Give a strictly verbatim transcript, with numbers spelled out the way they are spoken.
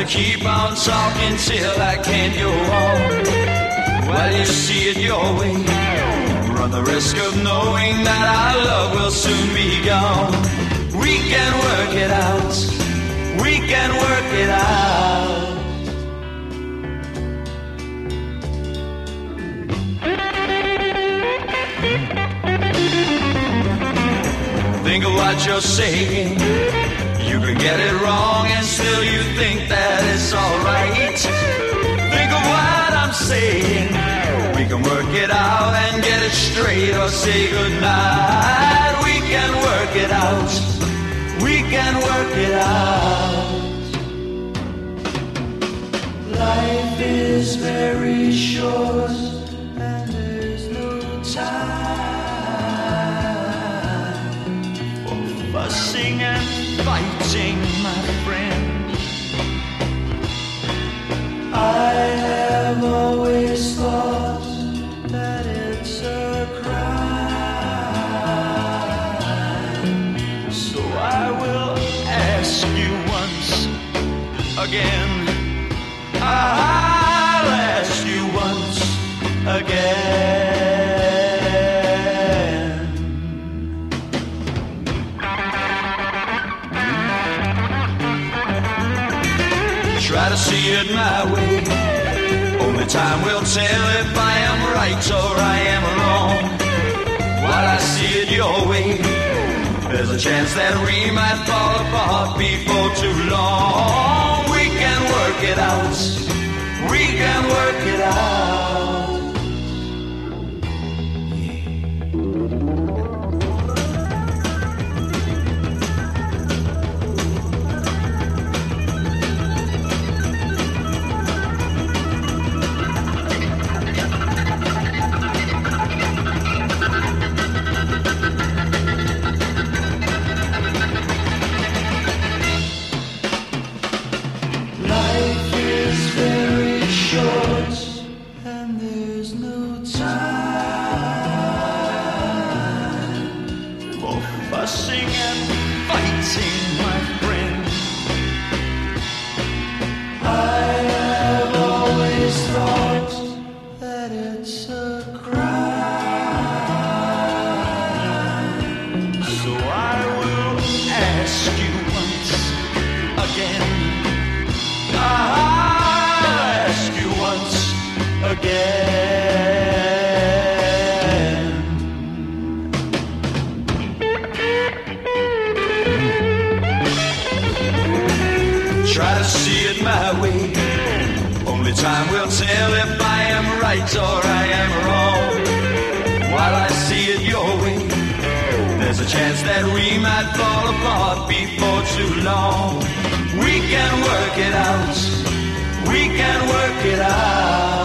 keep on talking till I can't go on. While you see it your way, run the risk of knowing that our love will soon be gone. We can work it out, we can work it out. Think of what you're saying. You can get it wrong and still you think that it's alright. Think of what I'm saying. We can work it out and get it straight or say goodnight. We can work it out. We can work it out. Life is very short and there's no time for fussing and fighting, my friend. I have always thought that it's a crime. So I will ask you once again. I'll ask you once again. Try to see it my way. Only time will tell if I am right or I am wrong. While I see it your way, there's a chance that we might fall apart before too long. We can work it out. We can work it out. Fussing and fighting, my friend. I have always thought that it's a crime. So I will ask you once again. I'll ask you once again. Try to see it my way. Only time will tell if I am right or I am wrong. While I see it your way, there's a chance that we might fall apart before too long. We can work it out. We can work it out.